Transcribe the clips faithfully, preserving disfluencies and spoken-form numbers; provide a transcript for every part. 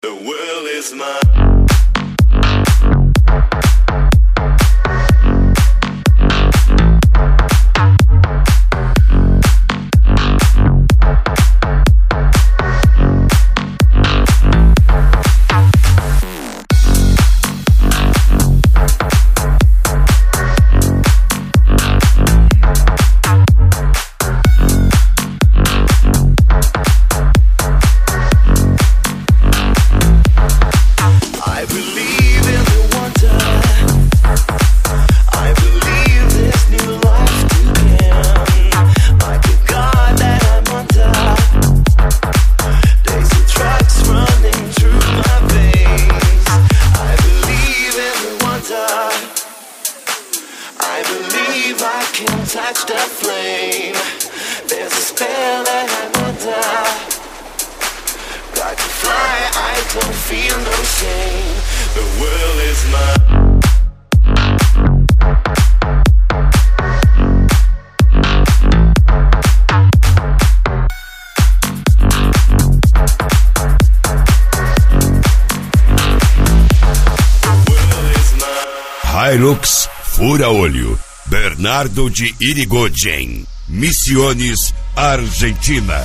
The world is mine. Touch the flame. There's a spell that I'm under. Got to fly, I don't feel no shame. The world is mine. Hilux Fura-Olho, Bernardo de Irigoyen, Misiones, Argentina.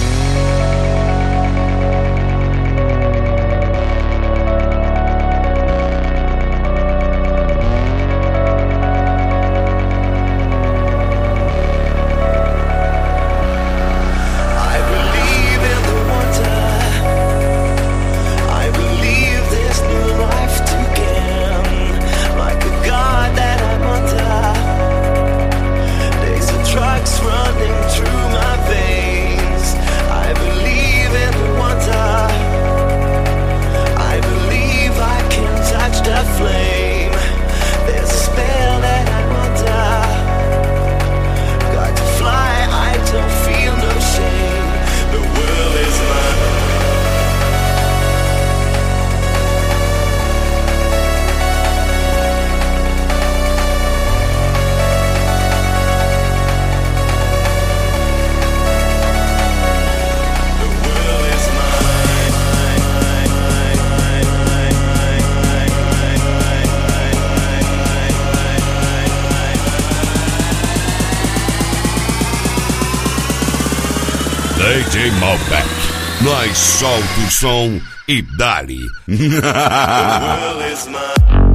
D J Malbec, nós solta o som e dali. The world is mine.